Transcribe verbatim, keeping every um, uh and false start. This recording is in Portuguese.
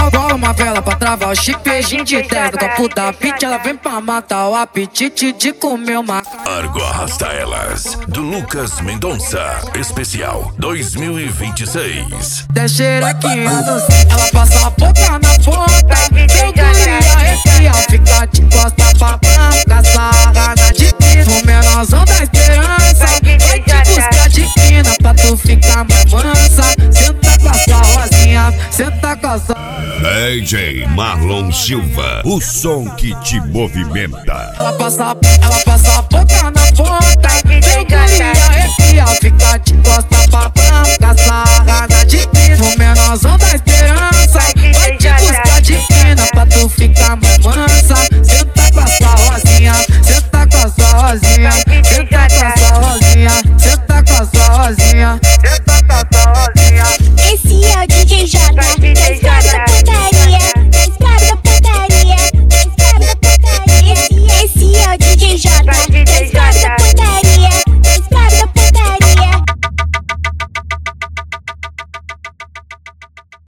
Cola uma vela pra travar o chip, beijinho de dez. No copo da pitch, ela vem pra matar o apetite de comer uma. Argo Arrasta Elas, do Lucas Mendonça, especial dois mil e vinte e seis. Deixerequinha no céu, ela passa a boca na ponta. Seu guria arrepia, fica de costa pra branca. Sarrada de pino, o menorzão da esperança. Vai te buscar de quina pra tu ficar mais mansa. Senta com a sua rosinha, senta com a sua. D J Marlon Silva, o som que te movimenta. Ela passa, ela passa a boca na ponta. Seu guria arrepia, fica de costa pra branca. Sarrada de pino, o menorzão da esperança.